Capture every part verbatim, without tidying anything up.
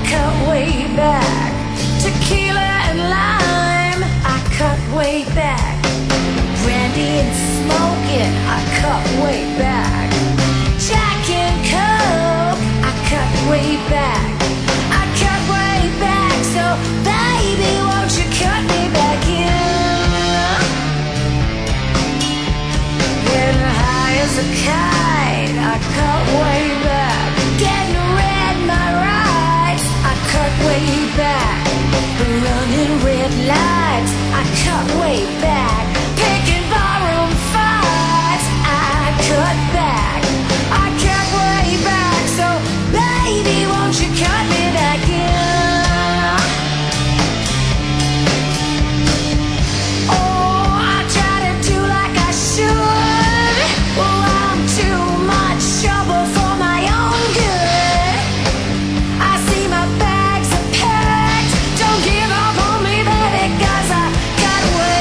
cut way back. Tequila and lime, I cut way back. Brandy and smoking, I cut way back. Jack and Coke, I cut way back. I cut way back, so baby, won't you cut me back in? Getting high as a kite, I cut way back. Getting red, my rights, I cut way back. Running red lights, I cut way back. Picking barroom fights, I cut back. I cut way back, so baby, won't you cut me back in? Oh, I try to do like I should. Well, I'm too much trouble for my own good. I see my bags are packed. Don't give up on me, baby, 'cause I cut way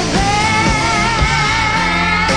back.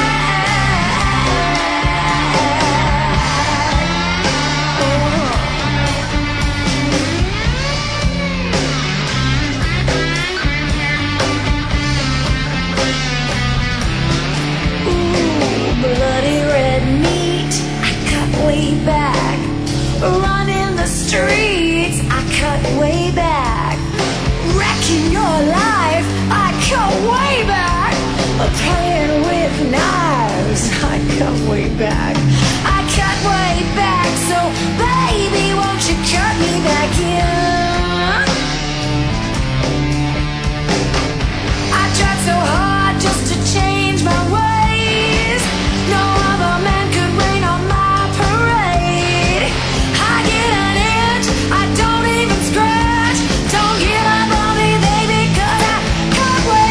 Ooh, bloody red meat, I cut way back. Running the streets, I cut way back. Wrecking your life, I cut way back. Playing with knives, I cut way back. I cut way back, so baby, won't you cut me back in? I tried so hard just to change my ways. No other man could rain on my parade. I get an inch, I don't even scratch. Don't give up on me, baby, 'cause I cut way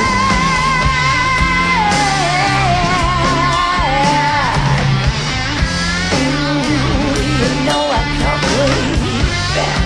back. Ooh, you know I cut way back.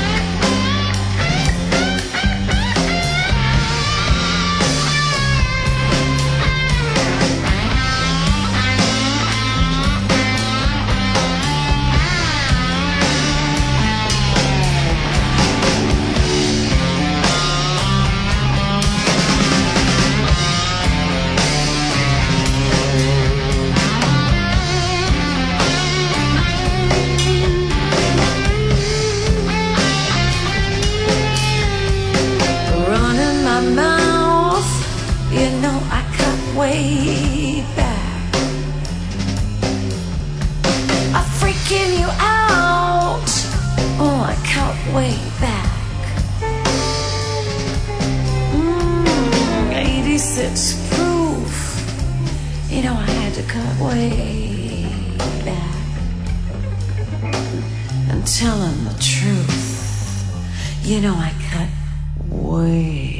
Running my mouth, you know I cut way back. I'm freaking you out, oh, I cut way back. Mm, eighty-six proof, you know I had to cut way back. And telling the truth, you know I cut way